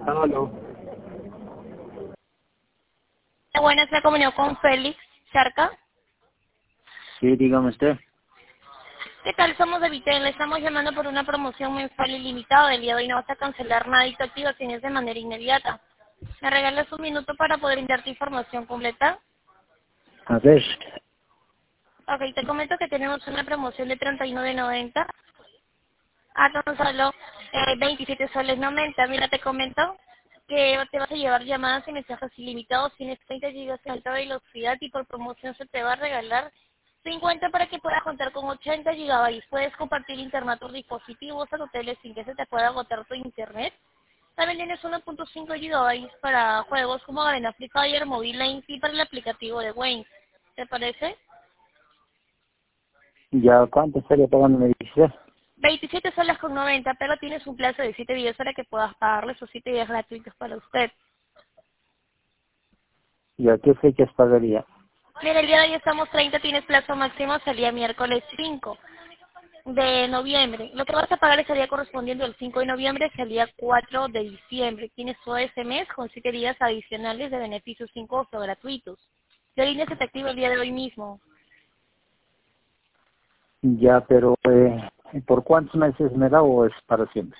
Aló. Buenas, me comunico con Félix Charca. Sí, dígame usted. ¿Qué tal? Somos de Vitel. Le estamos llamando por una promoción mensual ilimitada. Del día de hoy no vas a cancelar nada y tu activación es de manera inmediata. ¿Me regalas un minuto para poder enviarte información completa? A ver. Ok, te comento que tenemos una promoción de 39.90 a tan solo 27 soles 90. Mira, te comento que te vas a llevar llamadas y mensajes ilimitados, tienes 30 gigas de alta velocidad y por promoción se te va a regalar 50 para que puedas contar con 80 gigabytes. Puedes compartir internet por dispositivos a hoteles sin que se te pueda agotar tu internet. También tienes 1.5 gigabytes para juegos como Arena Free Fire, Mobile Lane y para el aplicativo de Wayne. ¿Te parece? ¿Ya cuánto estaría pagando, me dice? 27 soles con 90, pero tienes un plazo de 7 días para que puedas pagarle esos 7 días gratuitos para usted. ¿Y a qué fechas pagaría? Mira, el día de hoy estamos 30, tienes plazo máximo hasta el día miércoles 5 de noviembre. Lo que vas a pagar es el día correspondiente del 5 de noviembre hasta el día 4 de diciembre. Tienes todo ese mes con 7 días adicionales de beneficios sin costo gratuitos. La línea se te activa el día de hoy mismo. Ya, pero ¿por cuántos meses me da o es para siempre?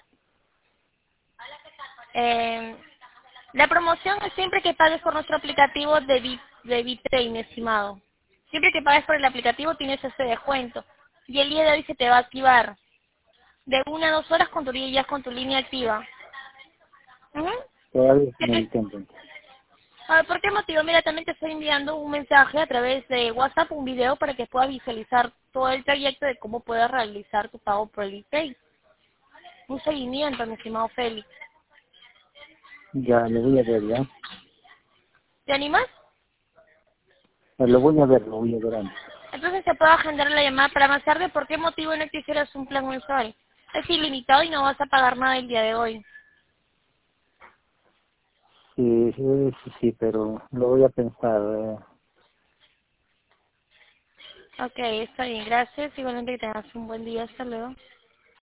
Eh, la promoción es siempre que pagues por nuestro aplicativo de Bitrain, estimado. Siempre que pagues por el aplicativo tienes ese descuento. Y el día de hoy se te va a activar de 1 a 2 horas con con tu línea activa. Ujú. Todavía no entiendo. A ver, ¿por qué motivo? Mira, también te estoy enviando un mensaje a través de WhatsApp, un video para que puedas visualizar todo el trayecto de cómo puedes realizar tu pago por el Pay. Un seguimiento, mi estimado Félix. Ya, lo voy a ver, ya. ¿Te animas? Lo voy a ver antes. Entonces te puedo agendar la llamada para más tarde. ¿Por qué motivo no quisieras un plan mensual? Es ilimitado y no vas a pagar nada el día de hoy. Sí, sí, pero lo voy a pensar. Ok, está bien. Gracias. Igualmente que tengas un buen día. Hasta luego.